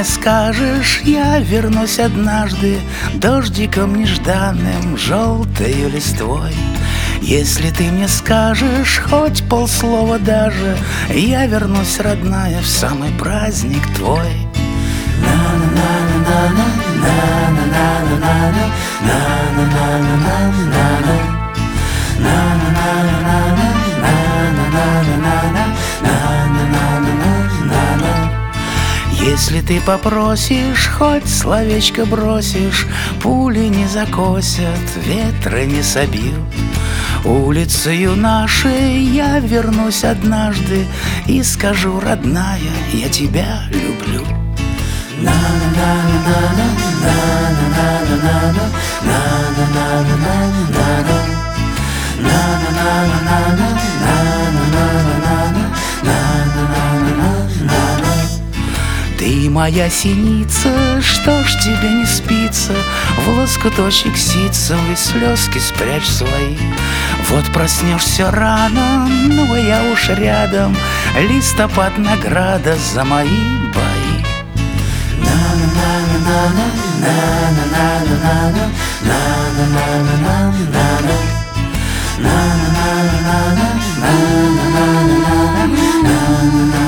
скажешь, я вернусь однажды дождиком нежданным, желтою листвой. Если ты мне скажешь хоть полслова даже, я вернусь, родная, в самый праздник твой. Если ты попросишь, хоть словечко бросишь, пули не закосят, ветры не собьют. Улицею нашей я вернусь однажды и скажу, родная, я тебя люблю. Ты моя синица, что ж тебе не спится? В лоскуточек ситцевый слезки спрячь свои. Вот проснешься рано, ну я уж рядом, листопад награда за мои бои. На